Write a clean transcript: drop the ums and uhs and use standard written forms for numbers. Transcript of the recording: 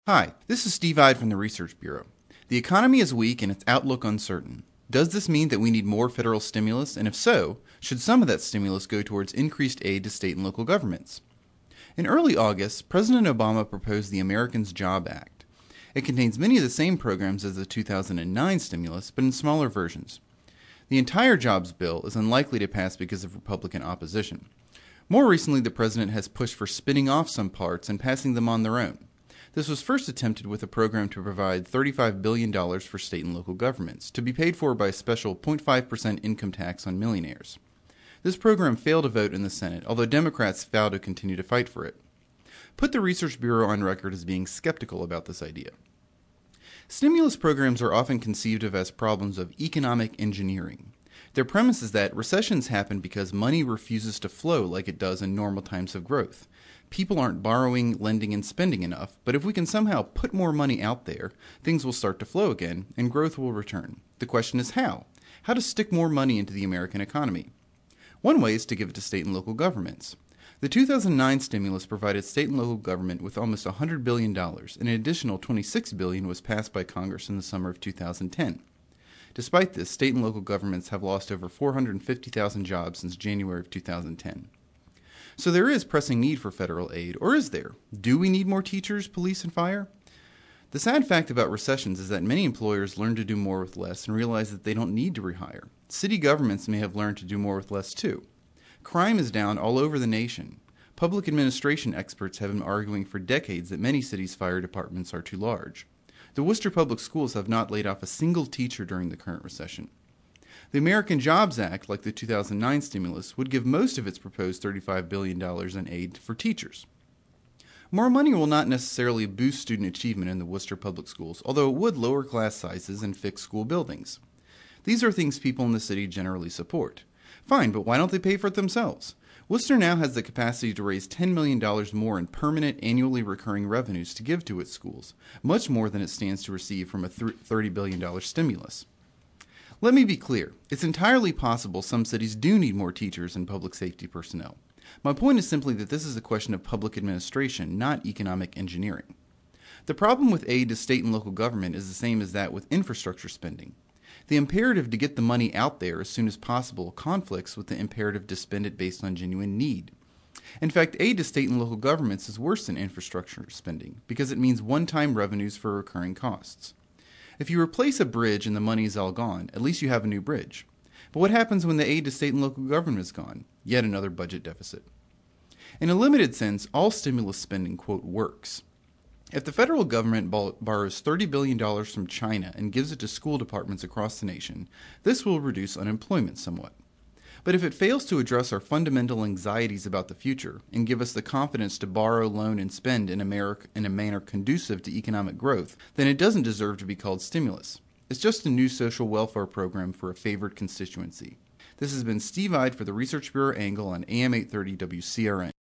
Hi, this is Steve Ide from the Research Bureau. The economy is weak and its outlook uncertain. Does this mean that we need more federal stimulus? And if so, should some of that stimulus go towards increased aid to state and local governments? In early August, President Obama proposed the Americans Job Act. It contains many of the same programs as the 2009 stimulus, but in smaller versions. The entire jobs bill is unlikely to pass because of Republican opposition. More recently, the president has pushed for spinning off some parts and passing them on their own. This was first attempted with a program to provide $35 billion for state and local governments, to be paid for by a special 0.5% income tax on millionaires. This program failed a vote in the Senate, although Democrats vow to continue to fight for it. Put the Research Bureau on record as being skeptical about this idea. Stimulus programs are often conceived of as problems of economic engineering. Their premise is that recessions happen because money refuses to flow like it does in normal times of growth. People aren't borrowing, lending, and spending enough, but if we can somehow put more money out there, things will start to flow again, and growth will return. The question is how? How to stick more money into the American economy? One way is to give it to state and local governments. The 2009 stimulus provided state and local government with almost $100 billion, and an additional $26 billion was passed by Congress in the summer of 2010. Despite this, state and local governments have lost over 450,000 jobs since January of 2010. So there is pressing need for federal aid, or is there? Do we need more teachers, police, and fire? The sad fact about recessions is that many employers learn to do more with less and realize that they don't need to rehire. City governments may have learned to do more with less too. Crime is down all over the nation. Public administration experts have been arguing for decades that many cities' fire departments are too large. The Worcester Public Schools have not laid off a single teacher during the current recession. The American Jobs Act, like the 2009 stimulus, would give most of its proposed $35 billion in aid for teachers. More money will not necessarily boost student achievement in the Worcester Public Schools, although it would lower class sizes and fix school buildings. These are things people in the city generally support. Fine, but why don't they pay for it themselves? Worcester now has the capacity to raise $10 million more in permanent, annually recurring revenues to give to its schools, much more than it stands to receive from a $30 billion stimulus. Let me be clear, it's entirely possible some cities do need more teachers and public safety personnel. My point is simply that this is a question of public administration, not economic engineering. The problem with aid to state and local government is the same as that with infrastructure spending. The imperative to get the money out there as soon as possible conflicts with the imperative to spend it based on genuine need. In fact, aid to state and local governments is worse than infrastructure spending because it means one-time revenues for recurring costs. If you replace a bridge and the money is all gone, at least you have a new bridge. But what happens when the aid to state and local government is gone? Yet another budget deficit. In a limited sense, all stimulus spending, quote, works. If the federal government borrows $30 billion from China and gives it to school departments across the nation, this will reduce unemployment somewhat. But if it fails to address our fundamental anxieties about the future and give us the confidence to borrow, loan, and spend in a manner conducive to economic growth, then it doesn't deserve to be called stimulus. It's just a new social welfare program for a favored constituency. This has been Steve Ide for the Research Bureau Angle on AM 830 WCRN.